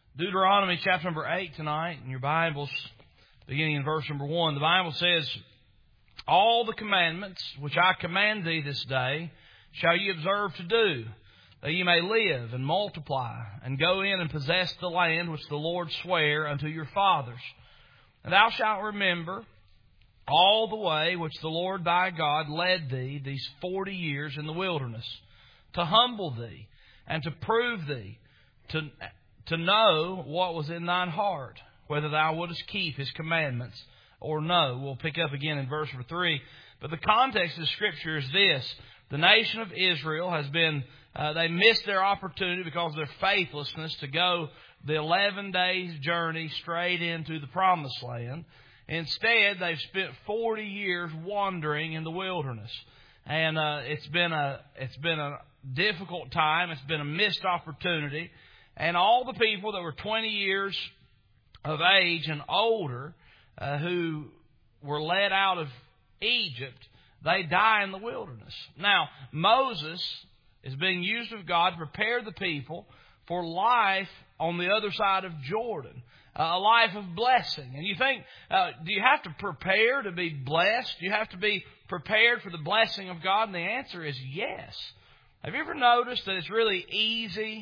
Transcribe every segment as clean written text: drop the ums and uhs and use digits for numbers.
Deuteronomy chapter number 8 tonight in your Bibles, beginning in verse number 1. The Bible says, "All the commandments which I command thee this day shall ye observe to do, that ye may live and multiply, and go in and possess the land which the Lord sware unto your fathers. And thou shalt remember all the way which the Lord thy God led thee these 40 years in the wilderness, to humble thee, and to prove thee, to know what was in thine heart, whether thou wouldest keep His commandments or no." We'll pick up again in verse number 3. But the context of the Scripture is this. The nation of Israel has been, they missed their opportunity because of their faithlessness to go the 11 days journey straight into the Promised Land. Instead, they've spent 40 years wandering in the wilderness. And it's been a difficult time. It's been a missed opportunity. And all the people that were 20 years of age and older who were led out of Egypt, they die in the wilderness. Now, Moses is being used of God to prepare the people for life on the other side of Jordan, a life of blessing. And you think, do you have to prepare to be blessed? Do you have to be prepared for the blessing of God? And the answer is yes. Have you ever noticed that it's really easy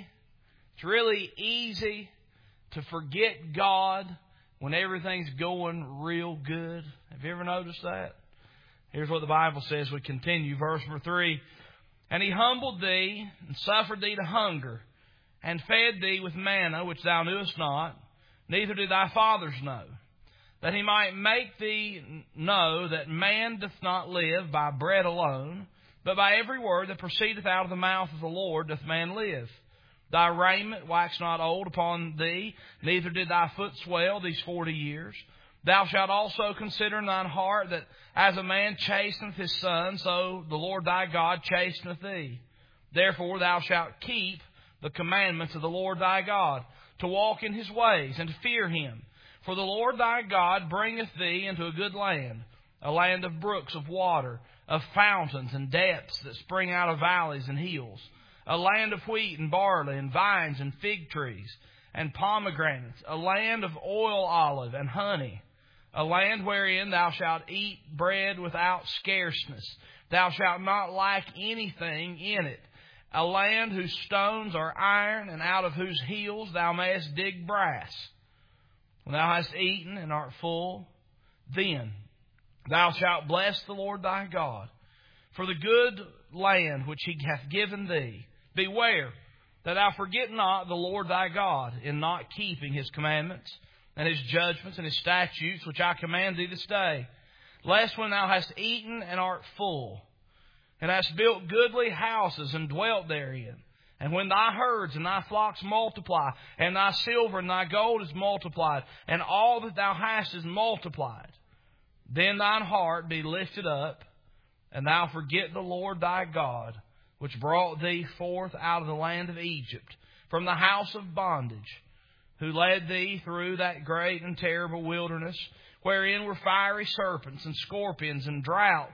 to forget God when everything's going real good? Have you ever noticed that? Here's what the Bible says. We continue, verse number 3. "And He humbled thee, and suffered thee to hunger, and fed thee with manna, which thou knewest not, neither did thy fathers know, that He might make thee know that man doth not live by bread alone, but by every word that proceedeth out of the mouth of the Lord doth man live. Thy raiment waxed not old upon thee, neither did thy foot swell these 40 years. Thou shalt also consider in thine heart that as a man chasteneth his son, so the Lord thy God chasteneth thee. Therefore thou shalt keep the commandments of the Lord thy God, to walk in His ways, and to fear Him. For the Lord thy God bringeth thee into a good land, a land of brooks of water, of fountains and depths that spring out of valleys and hills, a land of wheat and barley and vines and fig trees and pomegranates, a land of oil, olive, and honey, a land wherein thou shalt eat bread without scarceness. Thou shalt not lack anything in it, a land whose stones are iron, and out of whose hills thou mayest dig brass. When thou hast eaten and art full, then thou shalt bless the Lord thy God for the good land which He hath given thee. Beware that thou forget not the Lord thy God in not keeping His commandments and His judgments and His statutes, which I command thee this day. Lest when thou hast eaten and art full, and hast built goodly houses and dwelt therein, and when thy herds and thy flocks multiply, and thy silver and thy gold is multiplied, and all that thou hast is multiplied, then thine heart be lifted up, and thou forget the Lord thy God, which brought thee forth out of the land of Egypt, from the house of bondage, who led thee through that great and terrible wilderness, wherein were fiery serpents and scorpions and drought,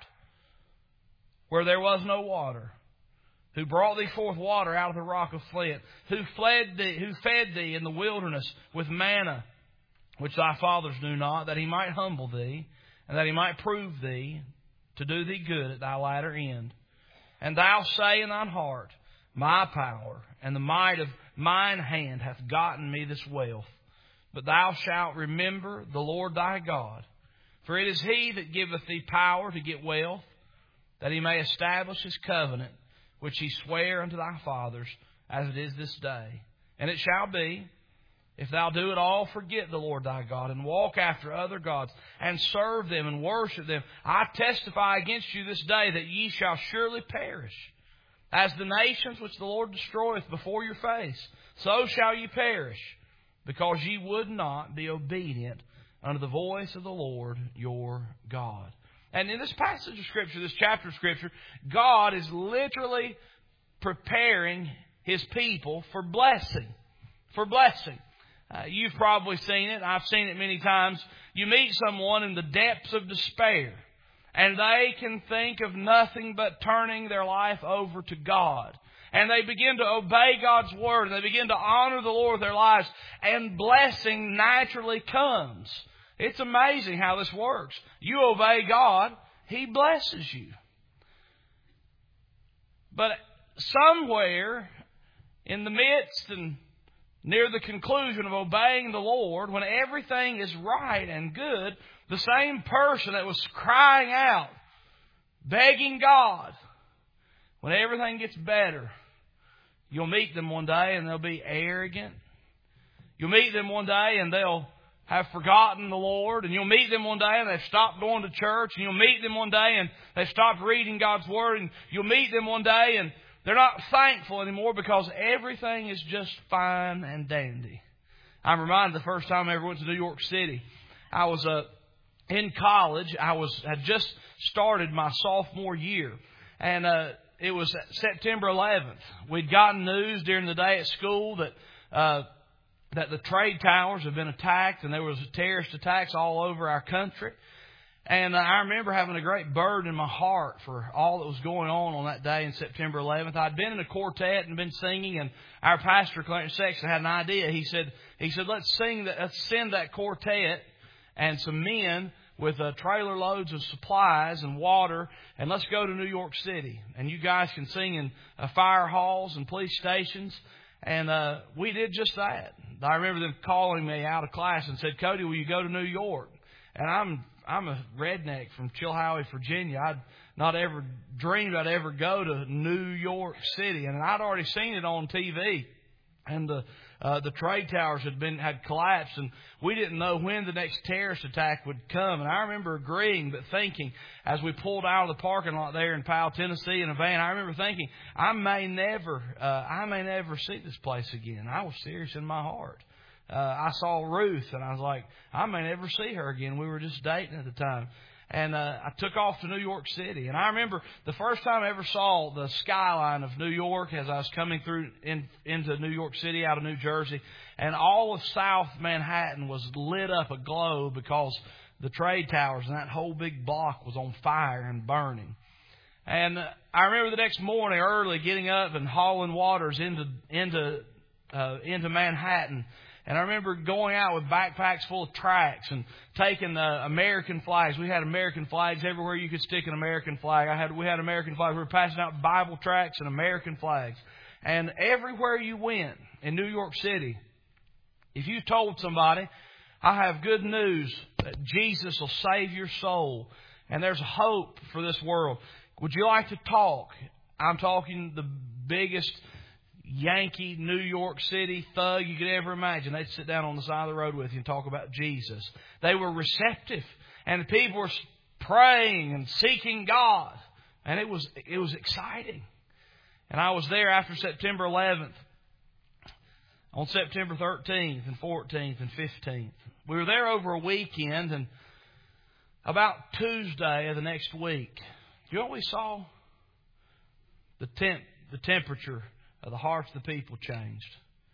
where there was no water, who brought thee forth water out of the rock of flint, who fed thee in the wilderness with manna, which thy fathers knew not, that He might humble thee, and that He might prove thee to do thee good at thy latter end. And thou say in thine heart, My power and the might of mine hand hath gotten me this wealth. But thou shalt remember the Lord thy God, for it is He that giveth thee power to get wealth, that He may establish His covenant, which He sware unto thy fathers, as it is this day. And it shall be, if thou do at all forget the Lord thy God, and walk after other gods, and serve them and worship them, I testify against you this day that ye shall surely perish. As the nations which the Lord destroyeth before your face, so shall ye perish, because ye would not be obedient unto the voice of the Lord your God. And in this passage of Scripture, this chapter of Scripture, God is literally preparing His people for blessing. For blessing. You've probably seen it. I've seen it many times. You meet someone in the depths of despair, and they can think of nothing but turning their life over to God and they begin to obey God's Word, and they begin to honor the Lord with their lives, and blessing naturally comes. It's amazing how this works. You obey God, He blesses you. But somewhere in the midst and near the conclusion of obeying the Lord, when everything is right and good, the same person that was crying out, begging God, when everything gets better, you'll meet them one day and they'll be arrogant. You'll meet them one day and they'll have forgotten the Lord. And you'll meet them one day and they've stopped going to church. And you'll meet them one day and they've stopped reading God's Word. And you'll meet them one day and they're not thankful anymore because everything is just fine and dandy. I'm reminded the first time I ever went to New York City. I was in college. I had just started my sophomore year. And it was September 11th. We'd gotten news during the day at school that the trade towers had been attacked, and there was terrorist attacks all over our country. And I remember having a great burden in my heart for all that was going on that day in September 11th. I'd been in a quartet and been singing, and our pastor, Clarence Sexton, had an idea. He said, let's send that quartet and some men with trailer loads of supplies and water, and let's go to New York City. And you guys can sing in fire halls and police stations. And we did just that. I remember them calling me out of class and said, Cody, will you go to New York? And I'm a redneck from Chilhowie, Virginia. I'd not ever dreamed I'd ever go to New York City. And I'd already seen it on TV. And the trade towers had collapsed, and we didn't know when the next terrorist attack would come. And I remember agreeing, but thinking, as we pulled out of the parking lot there in Powell, Tennessee, in a van, I remember thinking, I may never see this place again. I was serious in my heart. I saw Ruth, and I was like, I may never see her again. We were just dating at the time. And I took off to New York City. And I remember the first time I ever saw the skyline of New York as I was coming through into New York City out of New Jersey. And all of South Manhattan was lit up aglow because the trade towers and that whole big block was on fire and burning. And I remember the next morning early getting up and hauling waters into Manhattan. And I remember going out with backpacks full of tracts and taking American flags. We had American flags everywhere you could stick an American flag. We had American flags. We were passing out Bible tracts and American flags. And everywhere you went in New York City, if you told somebody, I have good news that Jesus will save your soul and there's hope for this world, would you like to talk? I'm talking the biggest Yankee, New York City thug you could ever imagine. They'd sit down on the side of the road with you and talk about Jesus. They were receptive, and the people were praying and seeking God, and it was exciting. And I was there after September 11th, on September 13th and 14th and 15th. We were there over a weekend, and about Tuesday of the next week, you know what we saw? The temperature of the hearts of the people changed.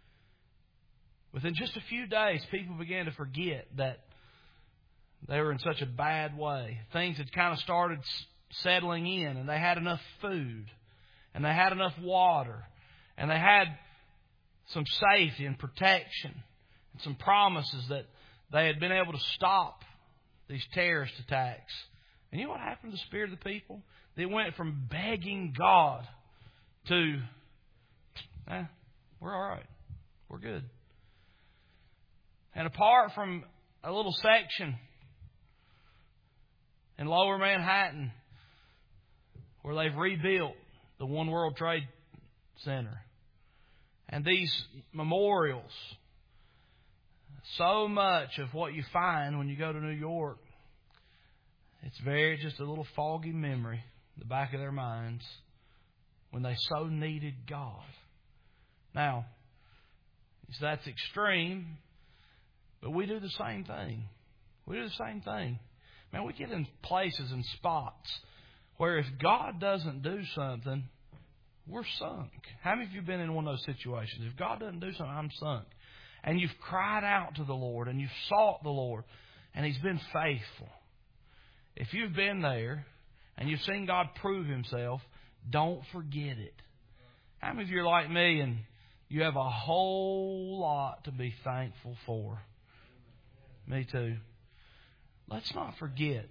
Within just a few days, people began to forget that they were in such a bad way. Things had kind of started settling in, and they had enough food, and they had enough water, and they had some safety and protection, and some promises that they had been able to stop these terrorist attacks. And you know what happened to the spirit of the people? They went from begging God to, we're all right. We're good. And apart from a little section in Lower Manhattan where they've rebuilt the One World Trade Center and these memorials, so much of what you find when you go to New York, it's just a little foggy memory in the back of their minds when they so needed God. Now, that's extreme, but we do the same thing. We do the same thing. Man, we get in places and spots where if God doesn't do something, we're sunk. How many of you have been in one of those situations? If God doesn't do something, I'm sunk. And you've cried out to the Lord and you've sought the Lord and He's been faithful. If you've been there and you've seen God prove Himself, don't forget it. How many of you are like me and you have a whole lot to be thankful for? Me too. Let's not forget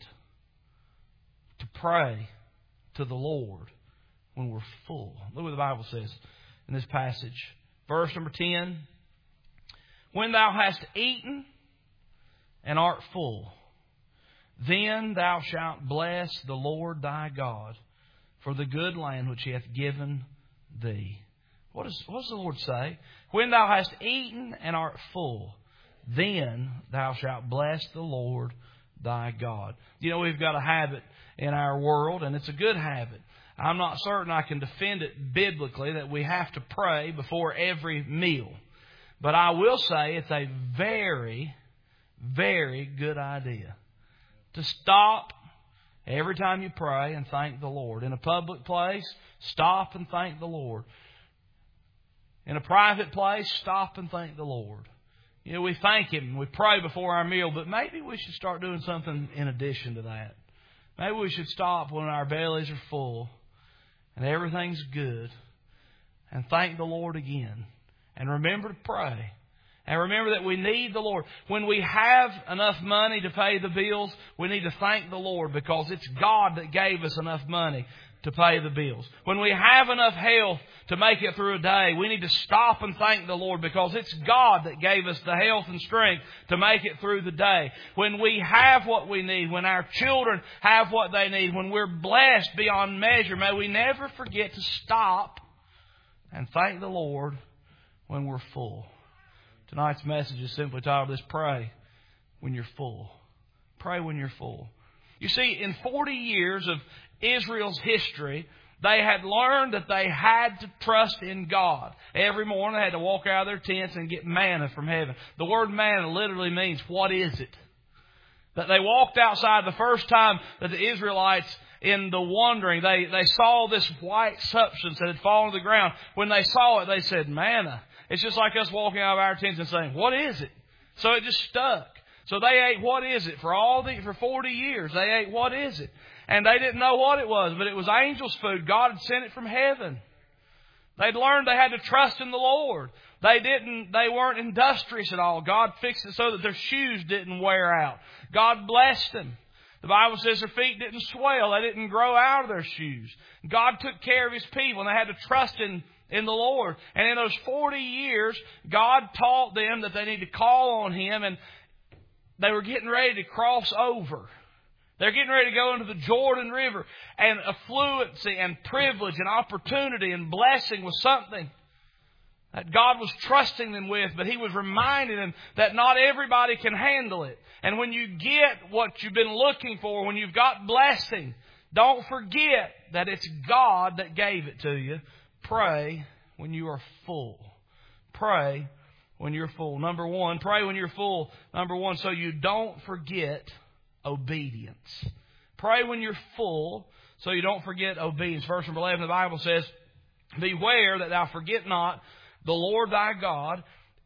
to pray to the Lord when we're full. Look what the Bible says in this passage. Verse number 10. When thou hast eaten and art full, then thou shalt bless the Lord thy God for the good land which He hath given thee. What does the Lord say? When thou hast eaten and art full, then thou shalt bless the Lord thy God. You know, we've got a habit in our world, and it's a good habit. I'm not certain I can defend it biblically that we have to pray before every meal. But I will say it's a very, very good idea to stop every time you pray and thank the Lord. In a public place, stop and thank the Lord. In a private place, stop and thank the Lord. You know, we thank Him, we pray before our meal, but maybe we should start doing something in addition to that. Maybe we should stop when our bellies are full and everything's good and thank the Lord again. And remember to pray. And remember that we need the Lord. When we have enough money to pay the bills, we need to thank the Lord because it's God that gave us enough money to pay the bills. When we have enough health to make it through a day, we need to stop and thank the Lord because it's God that gave us the health and strength to make it through the day. When we have what we need, when our children have what they need, when we're blessed beyond measure, may we never forget to stop and thank the Lord when we're full. Tonight's message is simply titled this: Pray when you're full. Pray when you're full. You see, in 40 years of Israel's history, they had learned that they had to trust in God. Every morning they had to walk out of their tents and get manna from heaven. The word manna literally means, what is it? That they walked outside the first time that the Israelites, in the wandering, they saw this white substance that had fallen to the ground. When they saw it, they said, manna. It's just like us walking out of our tents and saying, what is it? So it just stuck. So they ate what is it for 40 years. They ate what is it. And they didn't know what it was, but it was angels' food. God had sent it from heaven. They'd learned they had to trust in the Lord. They weren't industrious at all. God fixed it so that their shoes didn't wear out. God blessed them. The Bible says their feet didn't swell. They didn't grow out of their shoes. God took care of His people, and they had to trust in the Lord. And in those 40 years, God taught them that they need to call on Him, and they were getting ready to cross over. They're getting ready to go into the Jordan River, and affluency and privilege and opportunity and blessing was something that God was trusting them with, but He was reminding them that not everybody can handle it. And when you get what you've been looking for, when you've got blessing, don't forget that it's God that gave it to you. Pray when you are full. Pray when you're full. Number one, pray when you're full. Number one, so you don't forget obedience. Pray when you're full, so you don't forget obedience. Verse number 11, the Bible says, beware that thou forget not the Lord thy God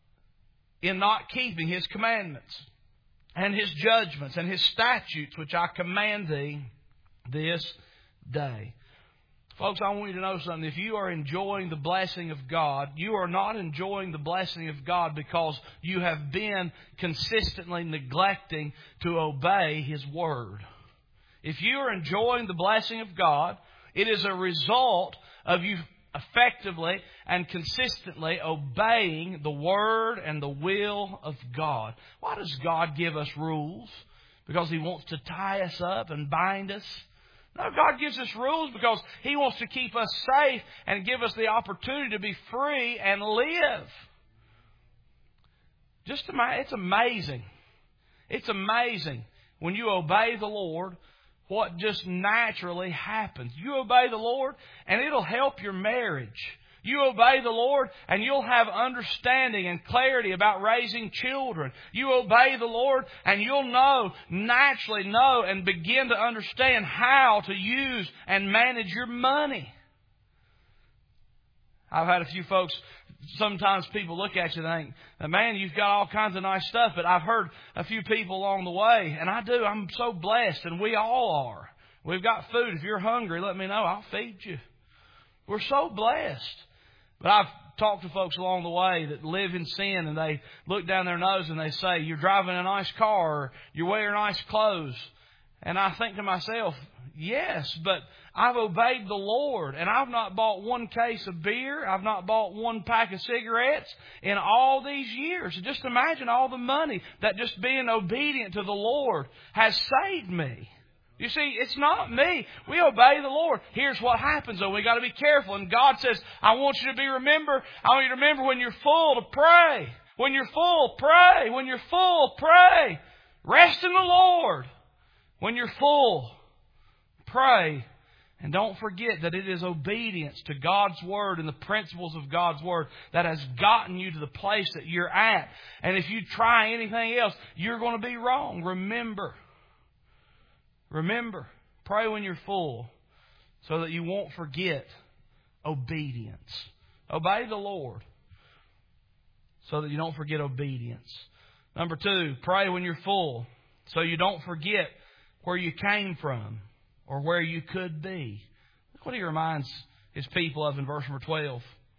in not keeping His commandments and His judgments and His statutes, which I command thee this day. Folks, I want you to know something. If you are enjoying the blessing of God, you are not enjoying the blessing of God because you have been consistently neglecting to obey His Word. If you are enjoying the blessing of God, it is a result of you effectively and consistently obeying the Word and the will of God. Why does God give us rules? Because He wants to tie us up and bind us? No, God gives us rules because He wants to keep us safe and give us the opportunity to be free and live. It's amazing. It's amazing when you obey the Lord what just naturally happens. You obey the Lord and it'll help your marriage. You obey the Lord and you'll have understanding and clarity about raising children. You obey the Lord and you'll naturally know and begin to understand how to use and manage your money. I've had a few folks, sometimes people look at you and think, man, you've got all kinds of nice stuff. But I've heard a few people along the way, and I'm so blessed, and we all are. We've got food. If you're hungry, let me know. I'll feed you. We're so blessed. But I've talked to folks along the way that live in sin, and they look down their nose and they say, you're driving a nice car, or you're wearing nice clothes. And I think to myself, yes, but I've obeyed the Lord, and I've not bought one case of beer. I've not bought one pack of cigarettes in all these years. Just imagine all the money that just being obedient to the Lord has saved me. You see, it's not me. We obey the Lord. Here's what happens, though. We got to be careful. And God says, I want you to I want you to remember when you're full to pray. When you're full, pray. When you're full, pray. Rest in the Lord. When you're full, pray. And don't forget that it is obedience to God's Word and the principles of God's Word that has gotten you to the place that you're at. And if you try anything else, you're going to be wrong. Remember, pray when you're full so that you won't forget obedience. Obey the Lord so that you don't forget obedience. Number 2, pray when you're full so you don't forget where you came from or where you could be. Look what he reminds his people of in verse number 12.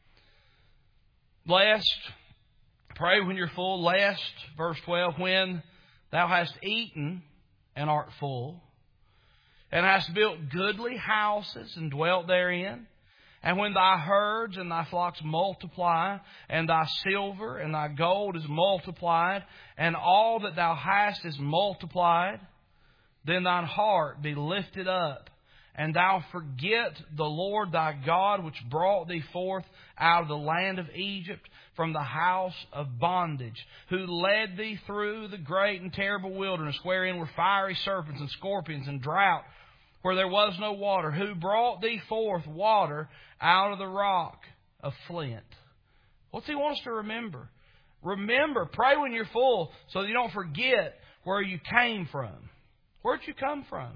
Lest, pray when you're full, lest, verse 12, when thou hast eaten and art full, and hast built goodly houses and dwelt therein, and when thy herds and thy flocks multiply, and thy silver and thy gold is multiplied, and all that thou hast is multiplied, then thine heart be lifted up, and thou forget the Lord thy God, which brought thee forth out of the land of Egypt from the house of bondage, who led thee through the great and terrible wilderness, wherein were fiery serpents and scorpions and drought, where there was no water, who brought thee forth water out of the rock of flint. What's he want us to remember? Remember, pray when you're full so that you don't forget where you came from. Where'd you come from?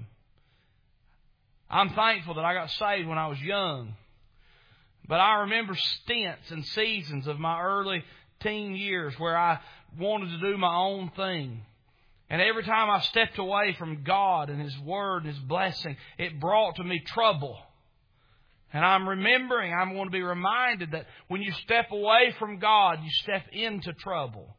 I'm thankful that I got saved when I was young. But I remember stints and seasons of my early teen years where I wanted to do my own thing. And every time I stepped away from God and His Word and His blessing, it brought to me trouble. And I'm going to be reminded that when you step away from God, you step into trouble.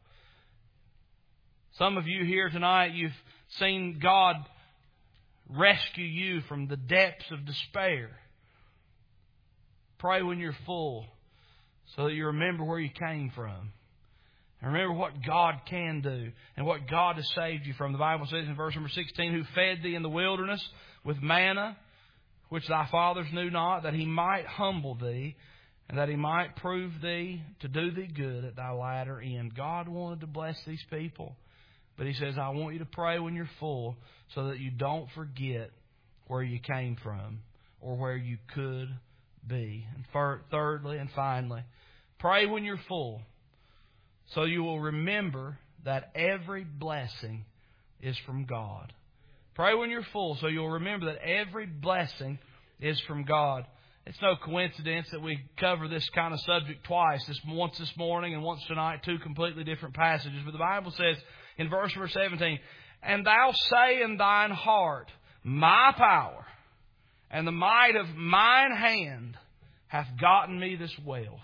Some of you here tonight, you've seen God rescue you from the depths of despair. Pray when you're full so that you remember where you came from. And remember what God can do and what God has saved you from. The Bible says in verse number 16, who fed thee in the wilderness with manna, which thy fathers knew not, that He might humble thee, and that He might prove thee to do thee good at thy latter end. God wanted to bless these people. But He says, I want you to pray when you're full so that you don't forget where you came from or where you could be. And thirdly and finally, pray when you're full so you will remember that every blessing is from God. Pray when you're full so you'll remember that every blessing is from God. It's no coincidence that we cover this kind of subject twice, once this morning and once tonight, 2 completely different passages. But the Bible says in verse number 17, and thou say in thine heart, my power and the might of mine hand hath gotten me this wealth.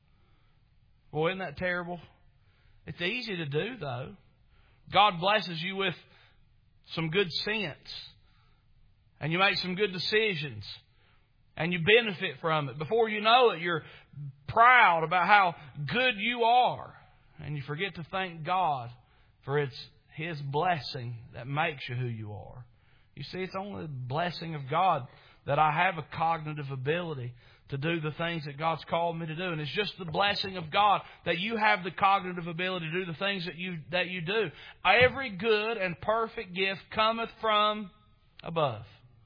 Boy, isn't that terrible? It's easy to do, though. God blesses you with some good sense, and you make some good decisions, and you benefit from it. Before you know it, you're proud about how good you are, and you forget to thank God for it's His blessing that makes you who you are. You see, it's only the blessing of God that I have a cognitive ability to do the things that God's called me to do. And it's just the blessing of God that you have the cognitive ability to do the things that you do. Every good and perfect gift cometh from above.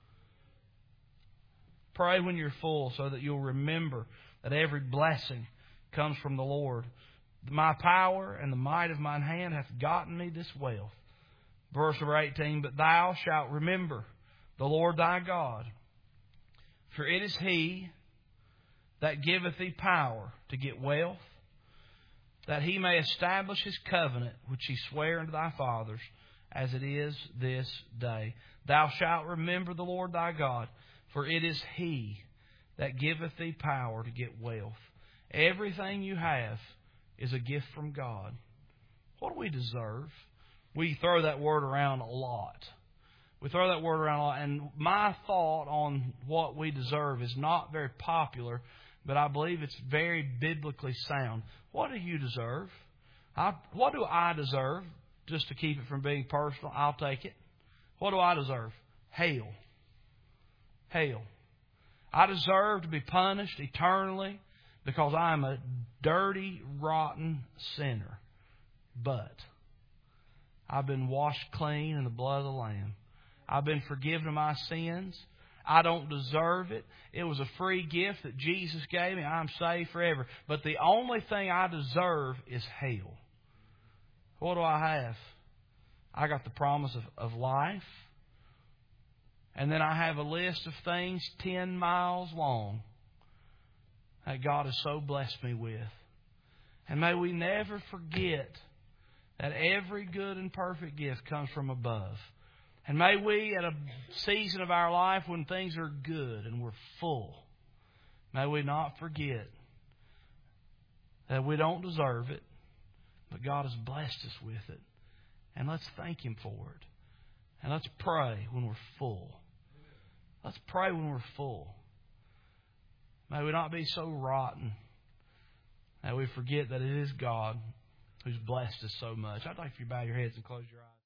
Pray when you're full so that you'll remember that every blessing comes from the Lord. My power and the might of mine hand hath gotten me this wealth. Verse number 18, but thou shalt remember the Lord thy God, for it is He that giveth thee power to get wealth, that He may establish His covenant, which He sware unto thy fathers, as it is this day. Thou shalt remember the Lord thy God, for it is He that giveth thee power to get wealth, Everything you have is a gift from God. What do we deserve? We throw that word around a lot. And my thought on what we deserve is not very popular, but I believe it's very biblically sound. What do you deserve? What do I deserve? Just to keep it from being personal, I'll take it. What do I deserve? Hell. Hell. I deserve to be punished eternally because I am a dirty, rotten sinner. But I've been washed clean in the blood of the Lamb. I've been forgiven of my sins. I don't deserve it. It was a free gift that Jesus gave me. I'm saved forever. But the only thing I deserve is hell. What do I have? I got the promise of life. And then I have a list of things 10 miles long that God has so blessed me with. And may we never forget that every good and perfect gift comes from above. And may we, at a season of our life when things are good and we're full, may we not forget that we don't deserve it, but God has blessed us with it. And let's thank Him for it. And let's pray when we're full. Let's pray when we're full. May we not be so rotten that we forget that it is God who's blessed us so much. I'd like for you to bow your heads and close your eyes.